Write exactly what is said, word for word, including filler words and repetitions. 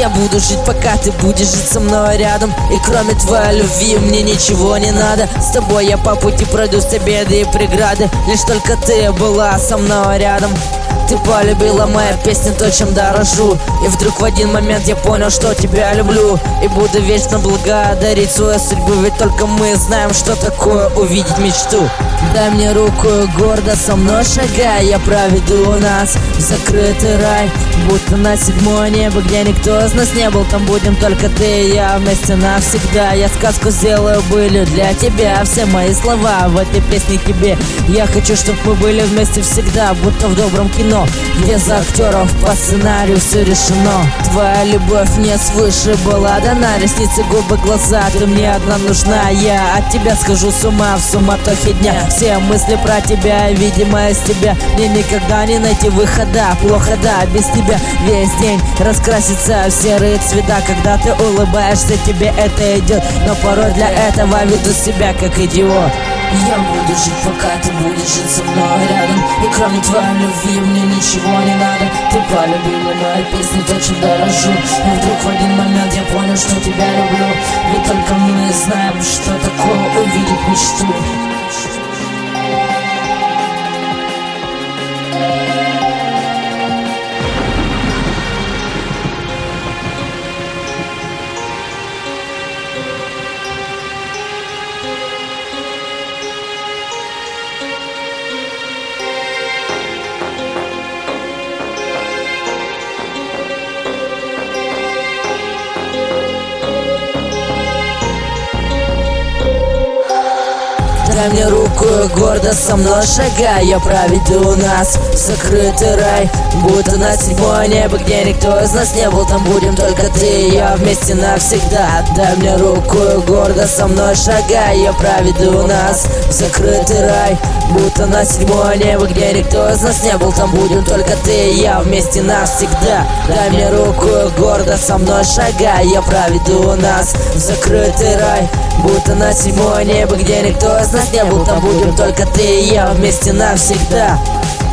Я буду жить, пока ты будешь жить со мной рядом. И кроме твоей любви мне ничего не надо. С тобой я по пути пройду все беды и преграды. Лишь только ты была со мной рядом. Ты полюбила моя песня, то, чем дорожу. И вдруг в один момент я понял, что тебя люблю. И буду вечно благодарить свою судьбу. Ведь только мы знаем, что такое увидеть мечту. Дай мне руку, гордо со мной шагай. Я проведу нас в закрытый рай, будто на седьмое небо, где никто из нас не был. Там будем только ты и я вместе навсегда. Я сказку сделаю былью для тебя. Все мои слова в этой песне тебе. Я хочу, чтобы мы были вместе всегда, будто в добром кино, где за актеров по сценарию все решено. Твоя любовь мне свыше была дана. Ресницы, губы, глаза, ты мне одна нужна. Я от тебя схожу с ума в суматохе дня. Все мысли про тебя, видимо, из тебя. Мне никогда не найти выхода. Плохо, да, без тебя весь день раскрасится в серые цвета. Когда ты улыбаешься, тебе это идет. Но порой для этого веду себя как идиот. Я буду жить, пока ты будешь жить со мной рядом. И кроме твоей любви мне ничего не надо. Ты полюбила мои песни, то, чем дорожу. И вдруг в один момент я понял, что тебя люблю. Ведь только мы знаем, что такое увидеть мечту. Дай мне руку, гордо со мной шагай. Я проведу нас в закрытый рай, будто на седьмое небо, где никто из нас не был. Там будем только ты и я вместе навсегда. Дай мне руку, гордо со мной шагай. Я проведу нас в закрытый рай, будто на седьмое небо, где никто из нас не был. Там будем только ты и я вместе навсегда. Дай мне руку, гордо со мной шагай. Я проведу нас в закрытый рай, будто на седьмое небо, где никто из нас не был. Там будем только ты и я вместе навсегда.